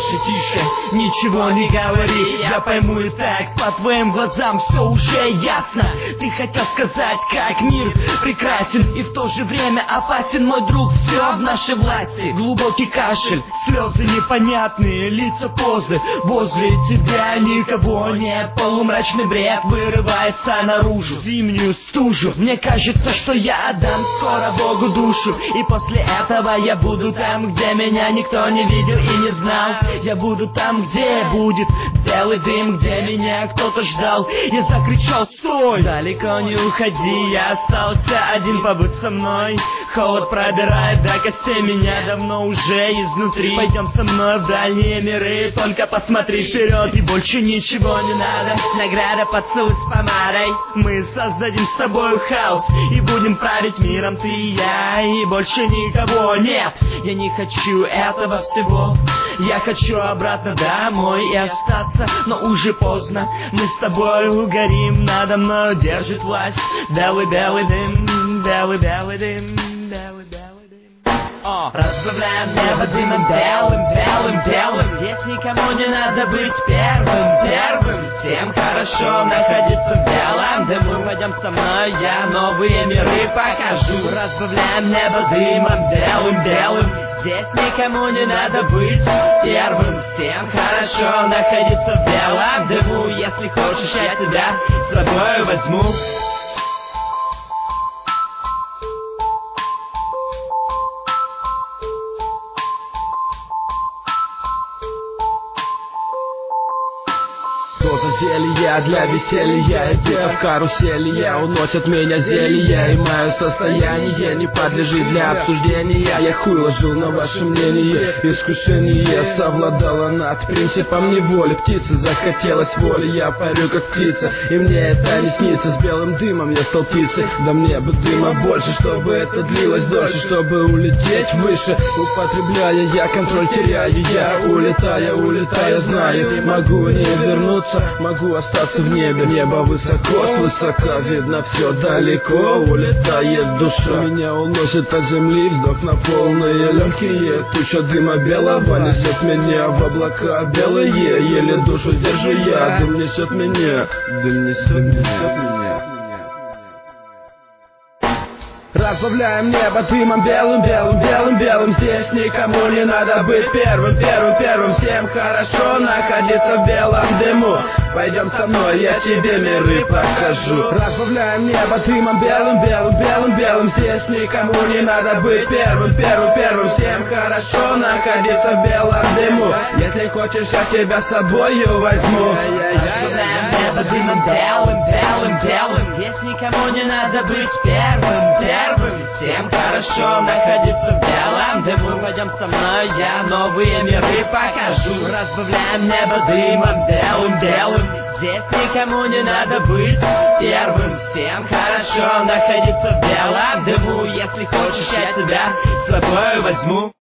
тише, ничего не говори. Я пойму и так, по твоим глазам все уже ясно. Ты хотел сказать, как мир прекрасен и в то же время опасен, мой друг, все в нашей власти. Глубокий кашель, слезы непонятные, лица, позы. Возле тебя никого нет, полумрачный бред вырывается наружу. Зимнюю стужу, мне кажется, что я отдам скоро Богу душу. И после этого я буду там, где меня никто не видел и не знал. Я буду там, где будет белый дым, где меня кто-то ждал. Я закричал: стой! Далеко не уходи, я остался один, побудь со мной. Холод пробирает до костей меня давно уже изнутри. Пойдем со мной в дальние миры, только посмотри вперед, и больше ничего не надо. Награда поцелуй с помадой. Мы создадим с тобой хаос и будем править миром ты и я, и больше никого нет. Я не хочу этого всего, я хочу обратно домой и остаться, но уже поздно. Мы с тобой угорим, надо мной держит власть белый-белый дым, белый-белый дым, белый-белый дым. Разбавляем небо дымом белым. Здесь никому не надо быть первым. Всем хорошо находиться в белом дыму. Пойдем со мной, я новые миры покажу. Разбавляем небо дымом белым. Здесь никому не надо быть первым. Всем хорошо находиться в белом дыму. Если хочешь, я тебя с собой возьму. Доза зелья для веселья, где в карусели уносят меня зелья. И мое состояние не подлежит для обсуждения. Я хуй ложил на ваше мнение. Искушение совладало над принципом неволи. Птице захотелось воли, я парю как птица, и мне это не снится. С белым дымом я стал птицей, да мне бы дыма больше, чтобы это длилось дольше, чтобы улететь выше. Употребляя, я контроль теряю, я улетая, знаю, могу не вернуться. Могу остаться в небе, небо высоко, свысока видно все далеко. Улетает душа, меня уносит от земли, вздох на полные легкие. Туча дыма белого несет меня в облака белые. Еле душу держу я, дым несет меня, дым несет меня. Разбавляем небо дымом белым. Здесь никому не надо быть первым. Всем хорошо находиться в белом дыму. Пойдем со мной, я тебе миры покажу. Разбавляем небо дымом белым. Здесь никому не надо быть первым. Всем хорошо находиться в белом дыму. Если хочешь, я тебя с собою возьму. Разбавляем небо дымом белым. Здесь никому не надо быть первым. Всем хорошо находиться в белом дыму. Пойдем со мной, я новые миры покажу. Разбавляем небо дымом белым. Здесь никому не надо быть первым. Всем хорошо находиться в белом дыму. Если хочешь, я тебя с собой возьму.